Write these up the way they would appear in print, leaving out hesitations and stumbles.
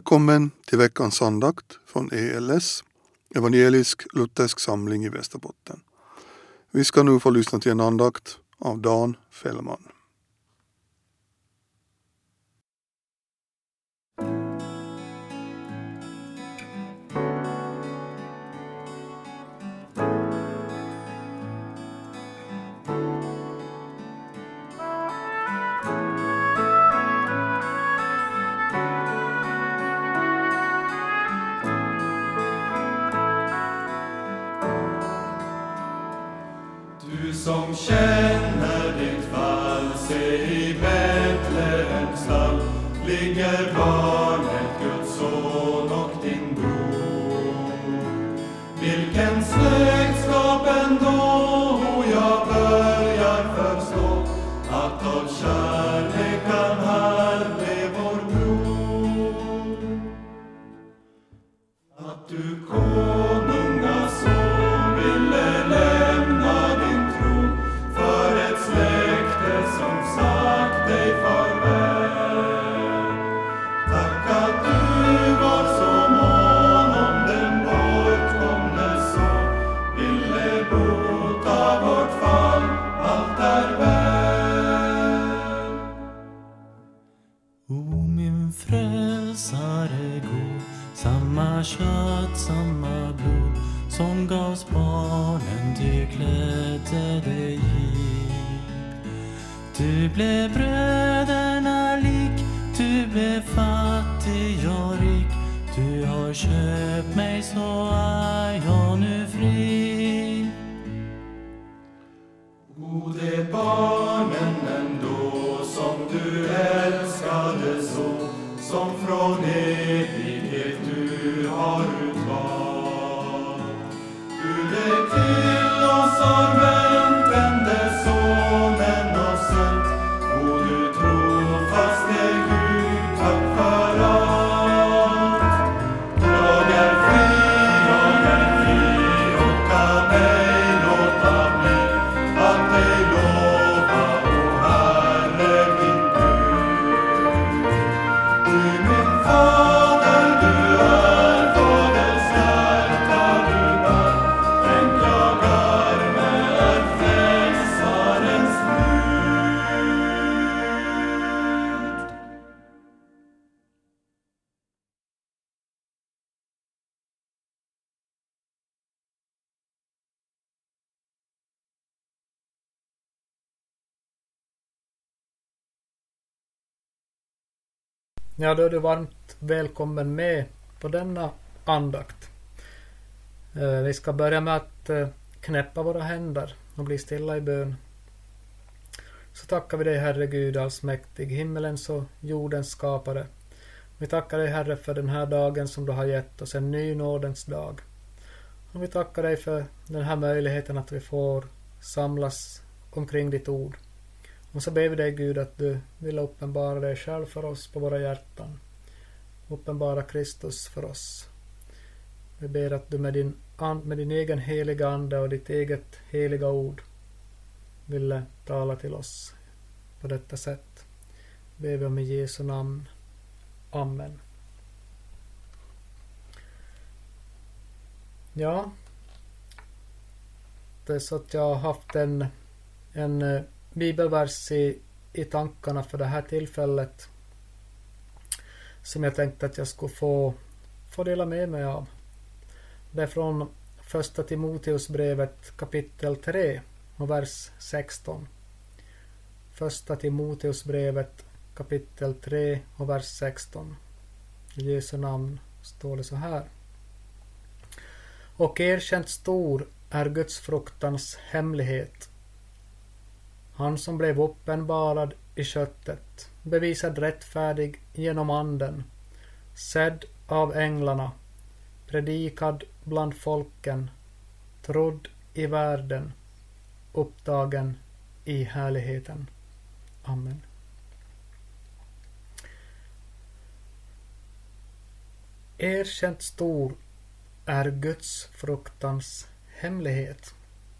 Välkommen till veckans andakt från ELS, Evangelisk Luthersk Samling i Västerbotten. Vi ska nu få lyssna till en andakt av Dan Fällman. Du som känner ditt fall, se i Betlehems stall ligger barnet, Guds son och din bror. Vilken släktskap ändå, jag börjar förstå att av kärleken här blev vår bror. Att du konunga son ville lämna din tron för ett släkte som sagt dig farväl. Tack att du var så mån om den bortkomne son, ville bota vårt fall, allt är väl. O min frälsare god, samma kött, samma blod som gavs barnen, du klädde dig hit. Du blev bröderna lik, du blev fattig och rik. Du har köpt mig, så är jag nu fri. Gode barnen ändå, som du älskade så, som från evighet du har utvalt. Du blev till oss har vänt, vände sonen och sänt. O du trofaste Gud, tack för allt. Jag är fri och kan ej låta bli att dig lova, o Herre min Gud. Du min fader, du är faders hjärta du bär. Tänk jag arme är frälsarens brud. Ja, då är du varmt välkommen med på denna andakt. Vi ska börja med att knäppa våra händer och bli stilla i bön. Så tackar vi dig, Herre Gud allsmäktig, himmelens och jordens skapare. Vi tackar dig, Herre, för den här dagen som du har gett oss, en ny nådens dag. Och vi tackar dig för den här möjligheten att vi får samlas omkring ditt ord. Och så ber vi dig, Gud, att du vill uppenbara dig själv för oss på våra hjärtan. Uppenbara Kristus för oss. Vi ber att du med din egen heliga ande och ditt eget heliga ord ville tala till oss på detta sätt. Ber vi om i Jesu namn. Amen. Ja, det är så att jag har haft en bibelvers i tankarna för det här tillfället som jag tänkte att jag skulle få dela med mig av. Det är från första Timoteusbrevet kapitel 3 och vers 16. Första Timoteusbrevet kapitel 3 och vers 16. I Jesu namn står det så här. Och erkänt stor är Guds fruktans hemlighet. Han som blev uppenbarad i köttet, bevisad rättfärdig genom anden, sedd av änglarna, predikad bland folken, trodd i världen, upptagen i härligheten. Amen. Erkänt stor är Guds fruktans hemlighet.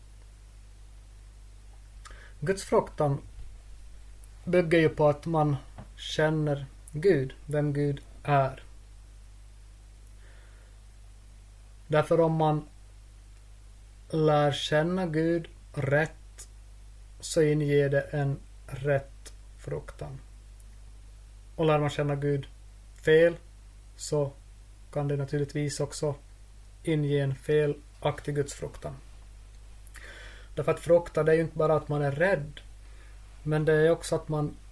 Guds fruktan bygger ju på att man känner Gud, vem Gud är. Därför om man lär känna Gud rätt så inger det en rätt fruktan. Och lär man känna Gud fel så kan det naturligtvis också inge en felaktig gudsfruktan. Därför att frukta, det är ju inte bara att man är rädd, men det är också att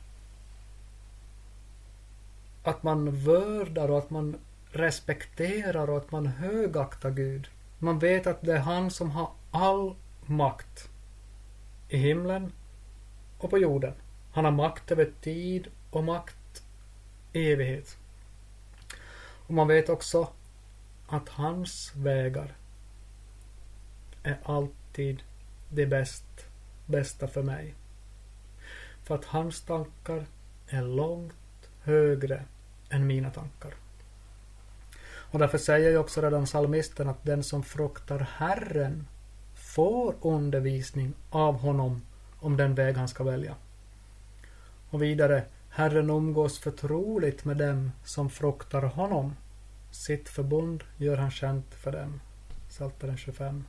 man vördar och att man respekterar och att man högaktar Gud. Man vet att det är han som har all makt i himlen och på jorden. Han har makt över tid och makt i evighet. Och man vet också att hans vägar är alltid det bästa för mig. För att hans tankar är långt högre än mina tankar. Och därför säger ju också redan psalmisten att den som fruktar Herren får undervisning av honom om den väg han ska välja. Och vidare, Herren umgås förtroligt med dem som fruktar honom. Sitt förbund gör han känt för dem. Psaltaren 25.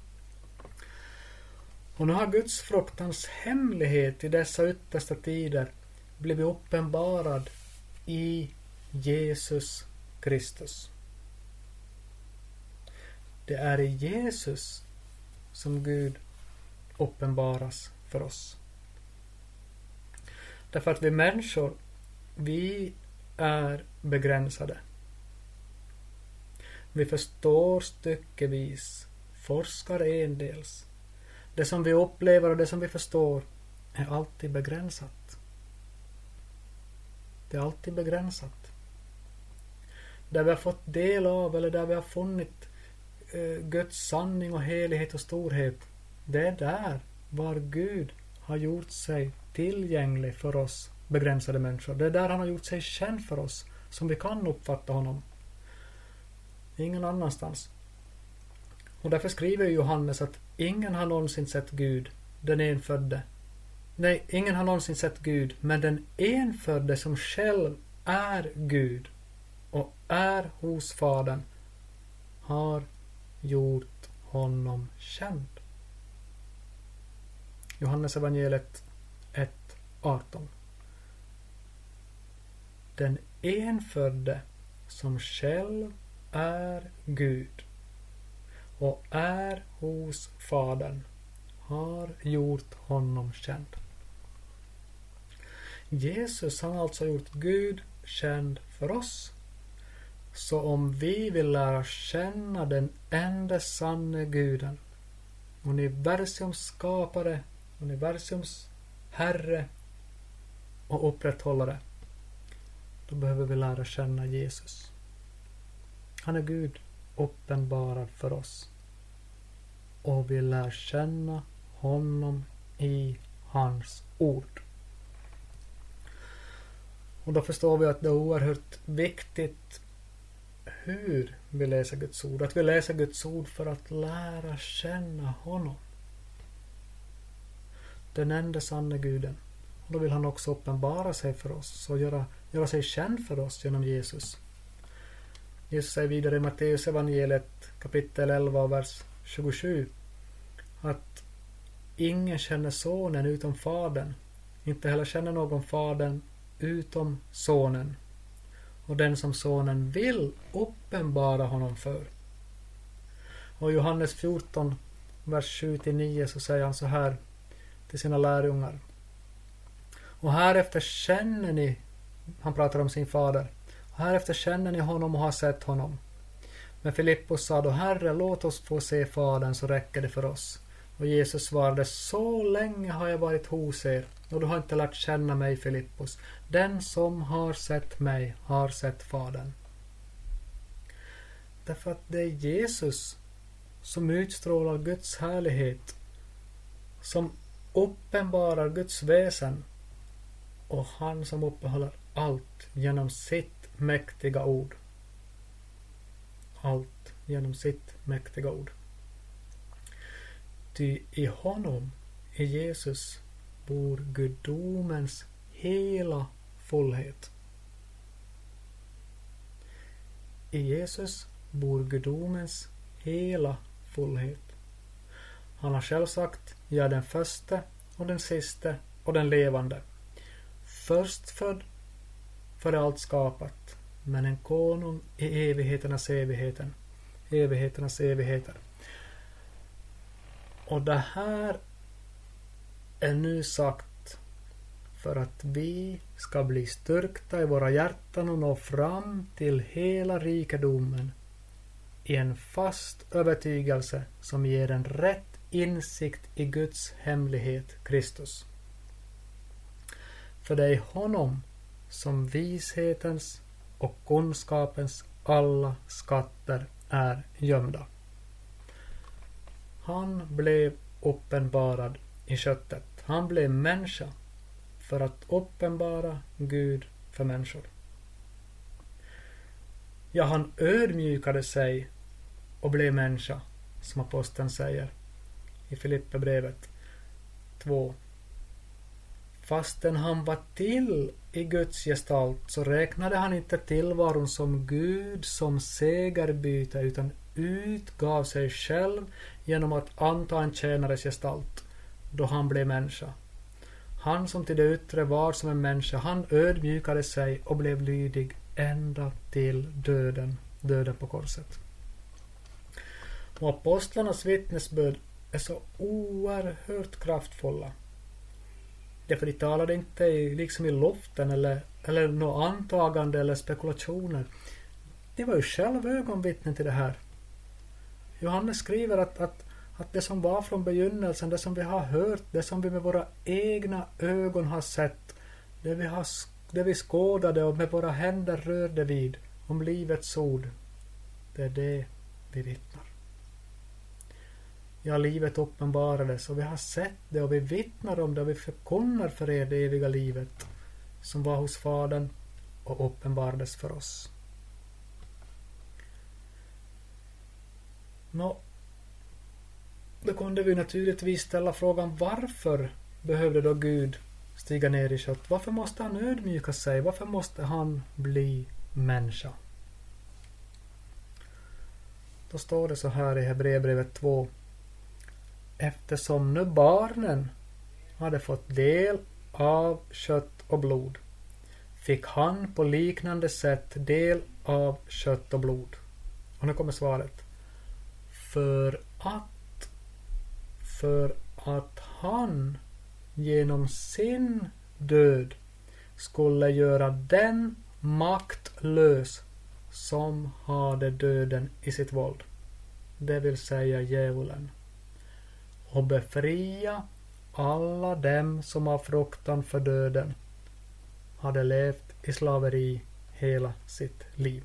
Och nu har Guds fruktans hemlighet i dessa yttersta tider blivit uppenbarad i Jesus Kristus. Det är i Jesus som Gud uppenbaras för oss. Därför att vi människor, vi är begränsade. Vi förstår styckevis, forskar endels. Det som vi upplever och det som vi förstår är alltid begränsat. Det är alltid begränsat. Där vi har fått del av eller där vi har funnit Guds sanning och helighet och storhet, det är där var Gud har gjort sig tillgänglig för oss begränsade människor. Det är där han har gjort sig känd för oss som vi kan uppfatta honom. Ingen annanstans. Och därför skriver Johannes att ingen har någonsin sett Gud, den enfödde. Nej, ingen har någonsin sett Gud, men den enfödde som själv är Gud och är hos Fadern har gjort honom känd. Johannes evangeliet 1:18. Den enfödde som själv är Gud och är hos Fadern har gjort honom känd. Jesus har alltså gjort Gud känd för oss. Så om vi vill lära känna den enda sanne Guden, universums skapare, universums herre och upprätthållare, då behöver vi lära känna Jesus. Han är Gud uppenbarad för oss. Och vi lär känna honom i hans ord. Och då förstår vi att det är oerhört viktigt hur vi läser Guds ord. Att vi läser Guds ord för att lära känna honom. Den enda sanna Guden. Och då vill han också uppenbara sig för oss och göra sig känd för oss genom Jesus. Jesus säger vidare i Matteus evangeliet kapitel 11 vers 27 att ingen känner sonen utom fadern, inte heller känner någon fadern utom sonen, och den som sonen vill uppenbara honom för. Och Johannes 14 vers 7-9 så säger han så här till sina lärjungar: och härefter känner ni, han pratar om sin fader, härefter känner ni honom och har sett honom. Men Filippus sa då: Herre, låt oss få se fadern, så räcker det för oss. Och Jesus svarade: så länge har jag varit hos er och du har inte lärt känna mig, Filippus. Den som har sett mig har sett fadern. Därför att det är Jesus som utstrålar Guds härlighet, som uppenbarar Guds väsen, och han som uppehåller allt genom sitt mäktiga ord. Allt genom sitt mäktiga ord. Ty i honom, i Jesus, bor gudomens hela fullhet. I Jesus bor gudomens hela fullhet. Han har själv sagt, jag är den första och den sista och den levande. Förstfödd för allt skapat, men en konung i evigheternas evigheter. Och det här är nu sagt för att vi ska bli styrkta i våra hjärtan och nå fram till hela rikedomen i en fast övertygelse som ger en rätt insikt i Guds hemlighet, Kristus. För det är honom som vishetens och kunskapens alla skatter är gömda. Han blev uppenbarad i köttet. Han blev människa för att uppenbara Gud för människor. Ja, han ödmjukade sig och blev människa, som aposteln säger i Filipperbrevet 2. Fastän han var till i Guds gestalt så räknade han inte tillvaron som Gud som segerbyte utan utgav sig själv genom att anta en tjänares gestalt då han blev människa. Han som till det yttre var som en människa, han ödmjukade sig och blev lydig ända till döden på korset. Och apostlarnas vittnesbörd är så oerhört kraftfulla. Därför de talade inte liksom i luften eller något antagande eller spekulationer. De var ju själva ögonvittnen till det här. Johannes skriver att det som var från begynnelsen, det som vi har hört, det som vi med våra egna ögon har sett, det vi skådade och med våra händer rörde vid om livets ord, det är det vi vittnar. Ja, livet uppenbarades och vi har sett det och vi vittnar om det och vi förkunnar för er det eviga livet som var hos Fadern och uppenbarades för oss. Då kunde vi naturligtvis ställa frågan, varför behövde då Gud stiga ner i kött? Varför måste han ödmjuka sig? Varför måste han bli människa? Då står det så här i Hebreerbrevet 2. Eftersom nu barnen hade fått del av kött och blod, fick han på liknande sätt del av kött och blod. Och nu kommer svaret. För att han genom sin död skulle göra den maktlös som hade döden i sitt våld, det vill säga djävulen, och befria alla dem som av fruktan för döden hade levt i slaveri hela sitt liv.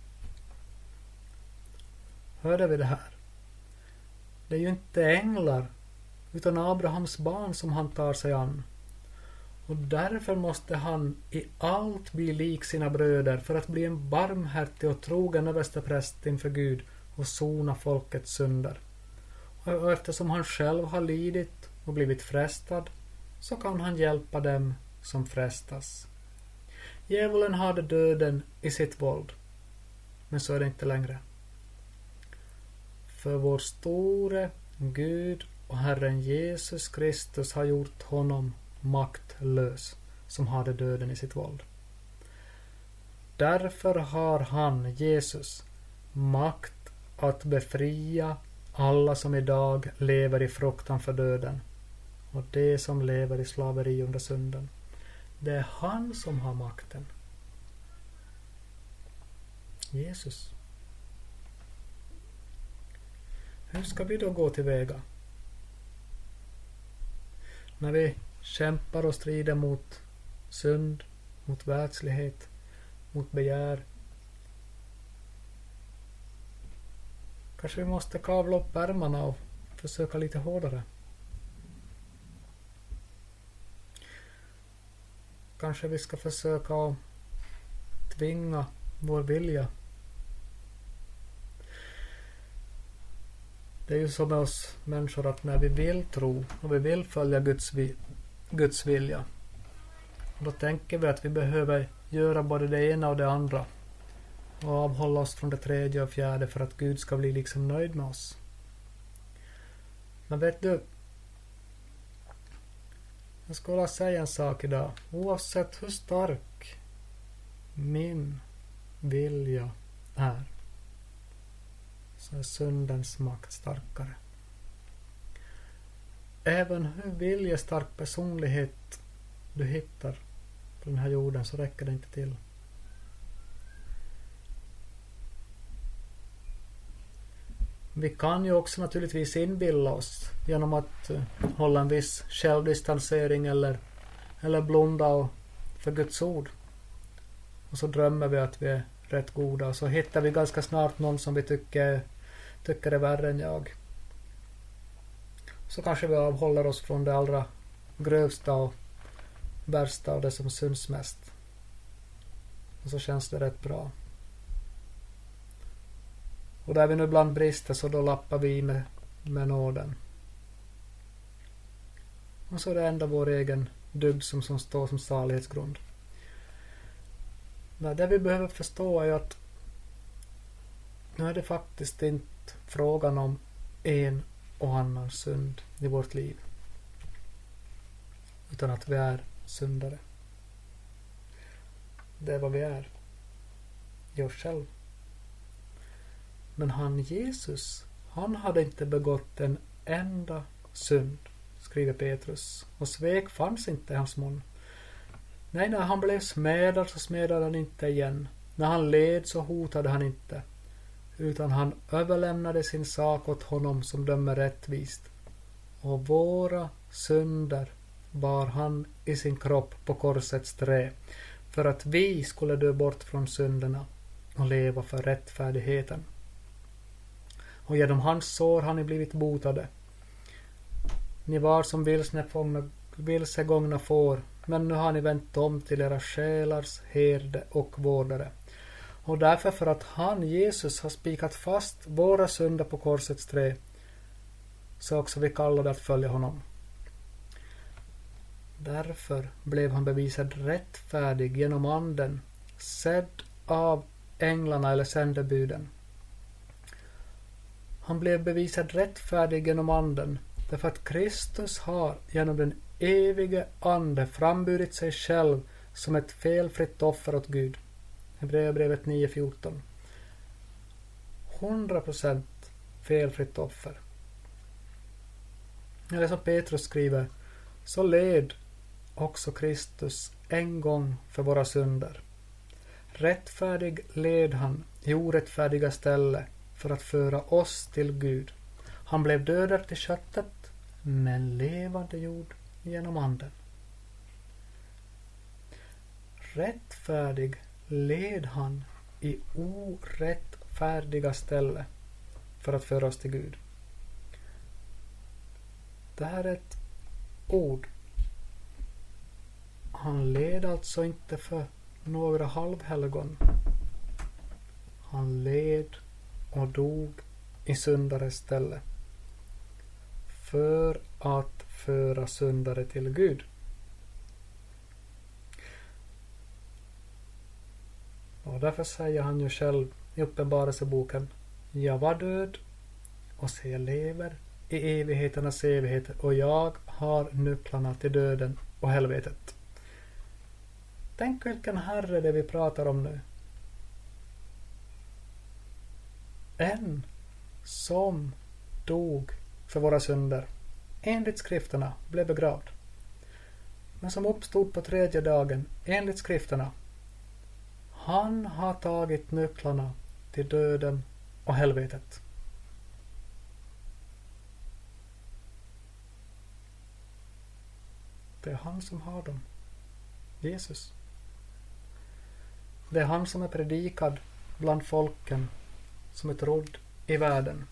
Hörde vi det här? Det är ju inte änglar utan Abrahams barn som han tar sig an. Och därför måste han i allt bli lik sina bröder för att bli en barmhärtig och trogen överstepräst inför Gud och sona folkets synder. Och eftersom han själv har lidit och blivit frestad så kan han hjälpa dem som frestas. Djävulen hade döden i sitt våld, men så är det inte längre. För vår store Gud och Herren Jesus Kristus har gjort honom maktlös som hade döden i sitt våld. Därför har han, Jesus, makt att befria alla som idag lever i fruktan för döden och de som lever i slaveri under synden. Det är han som har makten. Jesus. Hur ska vi då gå tillväga? När vi kämpar och strider mot synd, mot världslighet, mot begär. Kanske vi måste kavla upp ärmarna och försöka lite hårdare. Kanske vi ska försöka tvinga vår vilja. Det är ju så med oss människor att när vi vill tro och vi vill följa Guds vilja, då tänker vi att vi behöver göra både det ena och det andra. och avhålla oss från det tredje och fjärde för att Gud ska bli liksom nöjd med oss. Men vet du, jag skulle säga en sak idag. Oavsett hur stark min vilja är, så är syndens makt starkare. Även hur viljestark personlighet du hittar på den här jorden, så räcker det inte till. Vi kan ju också naturligtvis inbilla oss genom att hålla en viss självdistansering eller blunda för Guds ord. Och så drömmer vi att vi är rätt goda, och så hittar vi ganska snart någon som vi tycker är värre än jag. Så kanske vi avhåller oss från det allra grövsta och värsta och det som syns mest. Och så känns det rätt bra. Och där vi nu ibland brister, så då lappar vi med nåden. Och så är det ändå vår egen dygd som står som salighetsgrund. Men det vi behöver förstå är att nu är det faktiskt inte frågan om en och annan synd i vårt liv, utan att vi är syndare. Det är vad vi är i oss själv. Men han Jesus, han hade inte begått en enda synd, skriver Petrus, och svek fanns inte i hans mun. Nej, när han blev smedad så smedade han inte igen. När han led så hotade han inte, utan han överlämnade sin sak åt honom som dömer rättvist. Och våra synder bar han i sin kropp på korsets trä, för att vi skulle dö bort från synderna och leva för rättfärdigheten. Och genom hans sår har ni blivit botade. Ni var som vilsegångna får, men nu har ni vänt om till era själars herde och vårdare. Och därför, för att han, Jesus, har spikat fast våra synder på korsets trä, så också vi kallade att följa honom. Därför blev han bevisad rättfärdig genom anden, sedd av änglarna eller sändebuden. Han blev bevisad rättfärdig genom anden, därför att Kristus har genom den evige ande framburit sig själv som ett felfritt offer åt Gud. Hebreerbrevet 9:14. 100% felfritt offer. Eller som Petrus skriver, så led också Kristus en gång för våra synder. Rättfärdig led han i orättfärdiga ställe för att föra oss till Gud. Han blev dödad till köttet, men levande jord genom anden. Rättfärdig led han i orättfärdiga ställe för att föra oss till Gud. Det här är ett ord. Han led alltså inte för några halvhelgon. Han led och dog i syndares ställe för att föra syndare till Gud. Och därför säger han ju själv i Uppenbarelseboken: jag var död och se jag lever i evigheternas evighet, och jag har nycklarna till döden och helvetet. Tänk vilken herre det vi pratar om nu. En som dog för våra synder, enligt skrifterna, blev begravd, men som uppstod på tredje dagen, enligt skrifterna. Han har tagit nycklarna till döden och helvetet. Det är han som har dem. Jesus. Det är han som är predikad bland folken som är trodd i världen.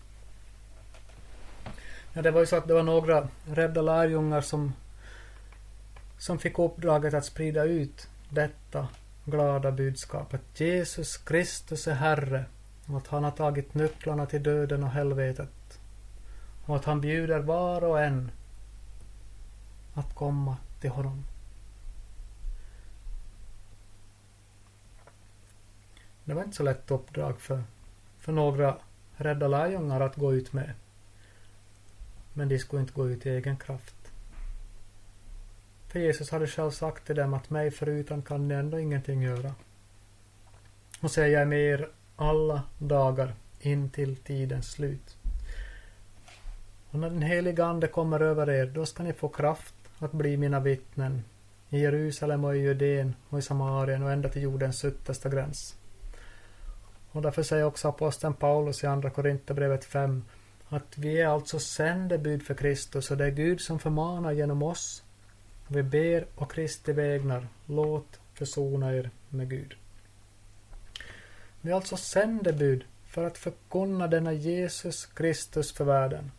Ja, det var ju så att det var några rädda lärjungar som fick uppdraget att sprida ut detta glada budskap, att Jesus Kristus är Herre, och att han har tagit nycklarna till döden och helvetet, och att han bjuder var och en att komma till honom. Det var inte så lätt uppdrag för några rädda lärjungar att gå ut med. Men de skulle inte gå ut i egen kraft. För Jesus hade själv sagt till dem att mig förutan kan ni ändå ingenting göra. Och säger jag är med er alla dagar in till tidens slut. Och när den heliga ande kommer över er, då ska ni få kraft att bli mina vittnen i Jerusalem och i Judeen och i Samarien och ända till jordens yttersta gräns. Och därför säger också aposteln Paulus i andra Korinthierbrevet 5 att vi är alltså sändebud för Kristus och det är Gud som förmanar genom oss. Vi ber och Kristi vägnar, låt försona er med Gud. Vi är alltså sändebud för att förkunna denna Jesus Kristus för världen.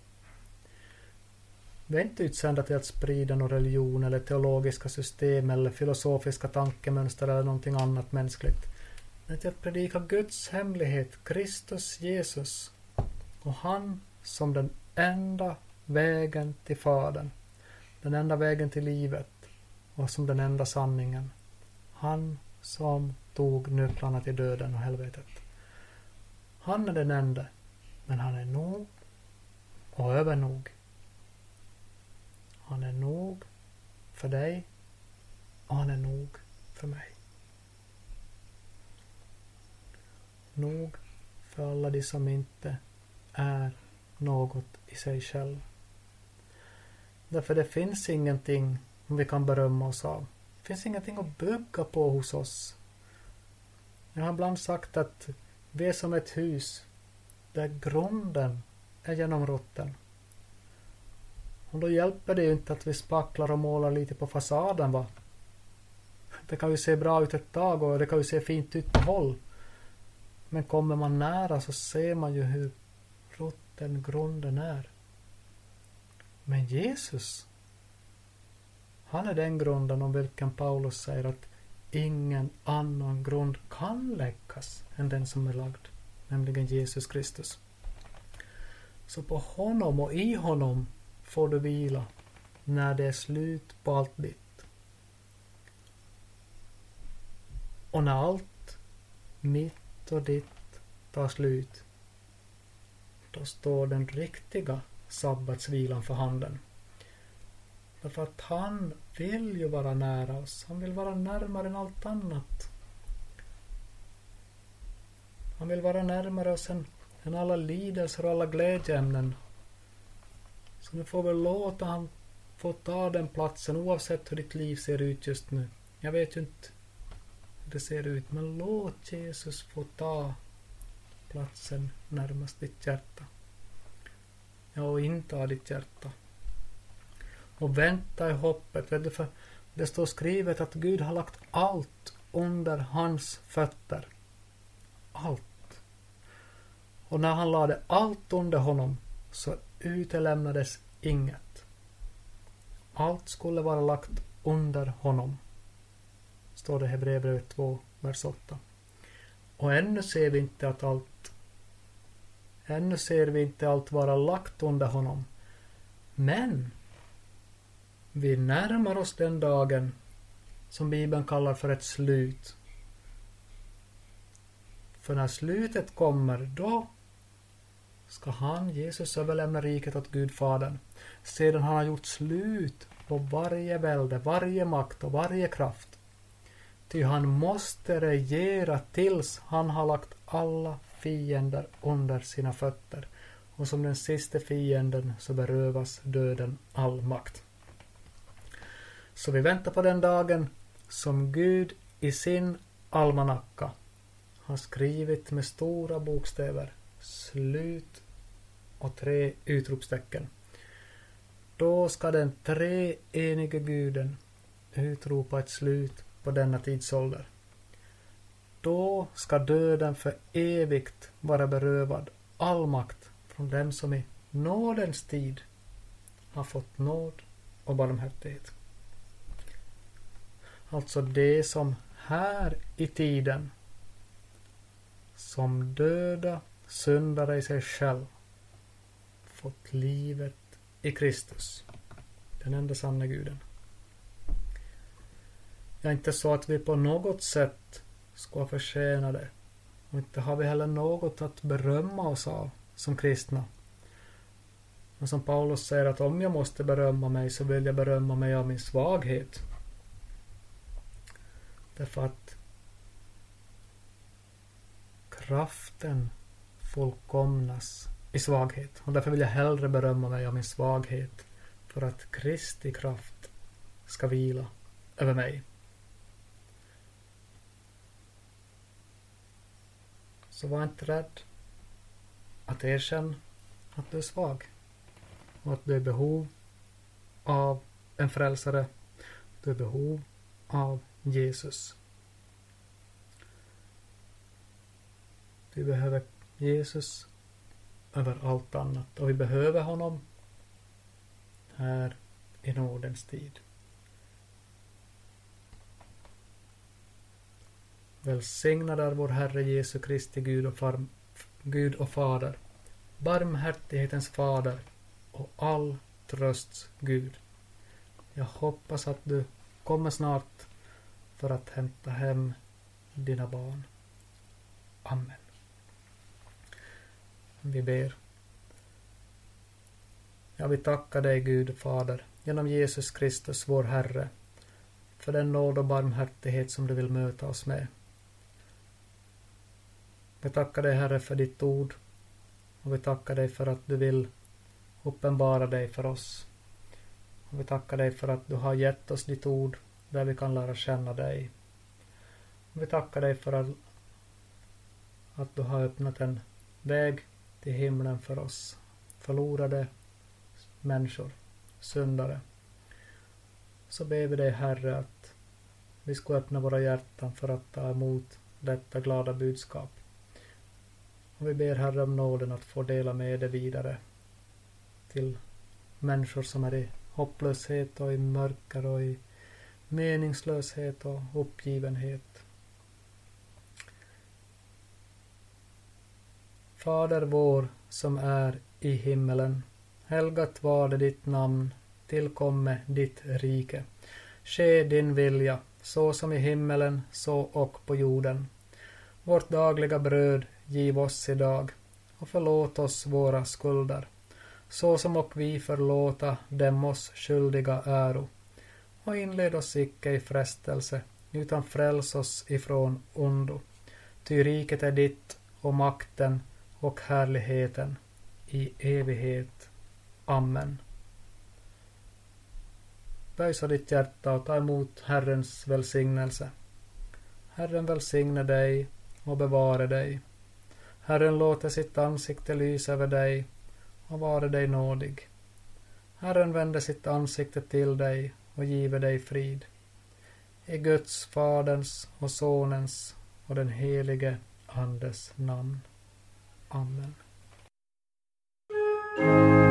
Vi är inte utsända till att sprida någon religion eller teologiska system eller filosofiska tankemönster eller någonting annat mänskligt. Men till att predika Guds hemlighet, Kristus Jesus, och han som den enda vägen till Fadern, den enda vägen till livet och som den enda sanningen. Han som tog nycklarna till döden och helvetet. Han är den enda, men han är nog och övernog. Han är nog för dig och han är nog för mig. Nog för alla de som inte är något i sig själv. Därför det finns ingenting som vi kan berömma oss av. Det finns ingenting att bygga på hos oss. Jag har ibland sagt att vi är som ett hus där grunden är genom rotten. Och då hjälper det ju inte att vi spacklar och målar lite på fasaden, va? Det kan ju se bra ut ett tag och det kan ju se fint ut på håll. Men kommer man nära så ser man ju hur rotten grunden är. Men Jesus, han är den grunden om vilken Paulus säger att ingen annan grund kan läggas än den som är lagd, nämligen Jesus Kristus. Så på honom och i honom får du vila när det är slut på allt ditt. Och när allt mitt och ditt tar slut, då står den riktiga sabbatsvilan för handen. Därför att han vill ju vara nära oss. Han vill vara närmare än allt annat. Han vill vara närmare oss än alla lidelser och alla glädjeämnen. Så nu får vi låta han få ta den platsen oavsett hur ditt liv ser ut just nu. Jag vet ju inte hur det ser ut, men låt Jesus få ta platsen närmast ditt hjärta. Ja, och inta ditt hjärta. Och vänta i hoppet. Vet du, för det står skrivet att Gud har lagt allt under hans fötter. Allt. Och när han lade allt under honom så utelämnades inget. Allt skulle vara lagt under honom. Står det i Hebreerbrevet 2, vers 8. Och ännu ser vi inte allt vara lagt under honom. Men vi närmar oss den dagen som Bibeln kallar för ett slut. För när slutet kommer, då ska Jesus överlämna riket åt Gud Fadern. Sedan han har gjort slut på varje välde, varje makt och varje kraft. Ty han måste regera tills han har lagt alla fiender under sina fötter. Och som den sista fienden så berövas döden all makt. Så vi väntar på den dagen som Gud i sin almanacka har skrivit med stora bokstäver slut och 3 utropstecken. Då ska den treenige Guden utropa ett slut på denna tidsålder. Då ska döden för evigt vara berövad all makt från dem som i nådens tid har fått nåd och barmhärtighet. Alltså det som här i tiden som döda syndare i sig själv fått livet i Kristus, den enda sanna Guden. Det är inte så att vi på något sätt ska förtjäna det, Och inte har vi heller något att berömma oss av som kristna. Men som Paulus säger att om jag måste berömma mig så vill jag berömma mig av min svaghet. Därför att kraften fullkomnas i svaghet. Och därför vill jag hellre berömma mig av min svaghet. För att Kristi kraft ska vila över mig. Så var inte rädd att erkänna att du är svag. Och att du är i behov av en frälsare. Du är i behov av Jesus. Vi behöver Jesus över allt annat. Och vi behöver honom här i nådens tid. Välsignad är vår Herre Jesu Kristi Gud och Fader, barmhärtighetens Fader och all trösts Gud. Jag hoppas att du kommer snart för att hämta hem dina barn. Amen. Vi ber. Jag vill tacka dig Gud och Fader genom Jesus Kristus vår Herre för den nåd och barmhärtighet som du vill möta oss med. Vi tackar dig Herre för ditt ord och vi tackar dig för att du vill uppenbara dig för oss. Och vi tackar dig för att du har gett oss ditt ord där vi kan lära känna dig. Och vi tackar dig för att du har öppnat en väg till himlen för oss förlorade människor, syndare. Så ber vi dig Herre att vi ska öppna våra hjärtan för att ta emot detta glada budskap. Och vi ber Herre om nåden att få dela med det vidare till människor som är i hopplöshet och i mörker och i meningslöshet och uppgivenhet. Fader vår som är i himmelen, helgat var det ditt namn, tillkomme ditt rike. Ske din vilja, så som i himmelen, så och på jorden. Vårt dagliga bröd giv oss idag, och förlåt oss våra skulder, så som och vi förlåta dem oss skyldiga äro. Och inled oss icke i frestelse, utan fräls oss ifrån ondo. Ty riket är ditt, och makten och härligheten i evighet. Amen. Böj så ditt hjärta och ta emot Herrens välsignelse. Herren välsigne dig och bevare dig. Herren låter sitt ansikte lysa över dig och vare dig nådig. Herren vänder sitt ansikte till dig och giver dig frid. I Guds, Faderns och Sonens och den helige Andes namn. Amen.